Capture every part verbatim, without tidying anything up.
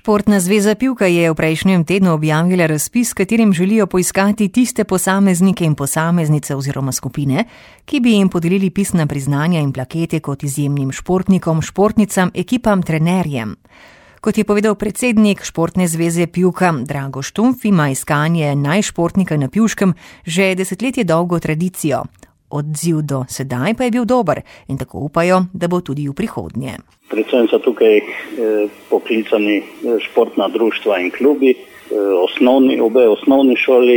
Športna zveza Pivka je v prejšnjem tednu objavila razpis, s katerim želijo poiskati tiste posameznike in posameznice oziroma skupine, ki bi jim podelili pisna priznanja in plakete kot izjemnim športnikom, športnicam, ekipam, trenerjem. Kot je povedal predsednik Športne zveze Pivka Drago Štumpf, ima iskanje najšportnika na Pivškem že desetletje dolgo tradicijo. Odziv do sedaj pa je bil dober in tako upajo, da bo tudi v prihodnje. Predvsem so tukaj eh, poklicani športna društva in klubi, eh, osnovni, obe osnovni šoli,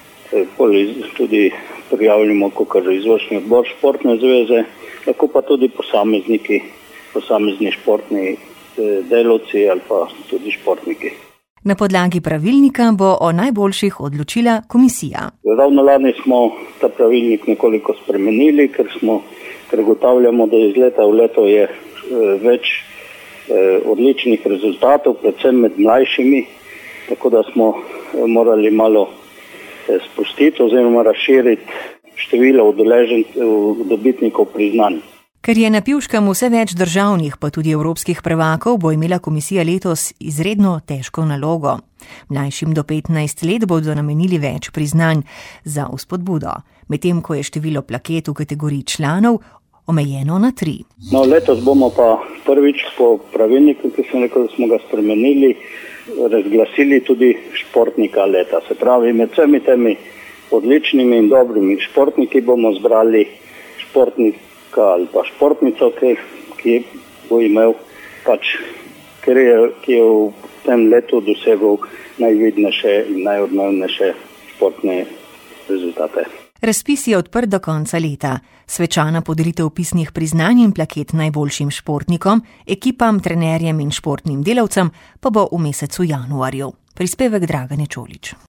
eh, tudi prijavljamo kot izvršni odbor Športne zveze, tako pa tudi posamezniki, posamezni športni eh, delavci ali pa tudi športniki. Na podlagi pravilnika bo o najboljših odločila komisija. Ravno lani smo ta pravilnik nekoliko spremenili, ker smo ker ugotavljamo, da iz leta v leto je e, več e, odličnih rezultatov, predvsem med mlajšimi, tako da smo morali malo e, spustiti oziroma razširiti število udeležencev dobitnikov priznanj. Ker je na Pivškem vse več državnih, pa tudi evropskih prvakov, bo imela komisija letos izredno težko nalogo. Mlajšim do petnajst let bodo namenili več priznanj za vzpodbudo, medtem ko je število plaket v kategoriji članov omejeno na tri. No, letos bomo pa prvič po pravilniku, ki sem rekel, da smo ga spremenili, razglasili tudi športnika leta. Se pravi, med vsemi temi odličnimi in dobrimi športniki bomo zbrali športnika ali pa športnico, ki, ki bo imel pač, ker je, ki je v tem letu dosegel najvidnejše in najodmevnejše športne rezultate. Razpis je odprt do konca leta. Svečana podelitev pisnih priznanj in plaket najboljšim športnikom, ekipam, trenerjem in športnim delavcem pa bo v mesecu januarju. Prispevek Dragane Čolić.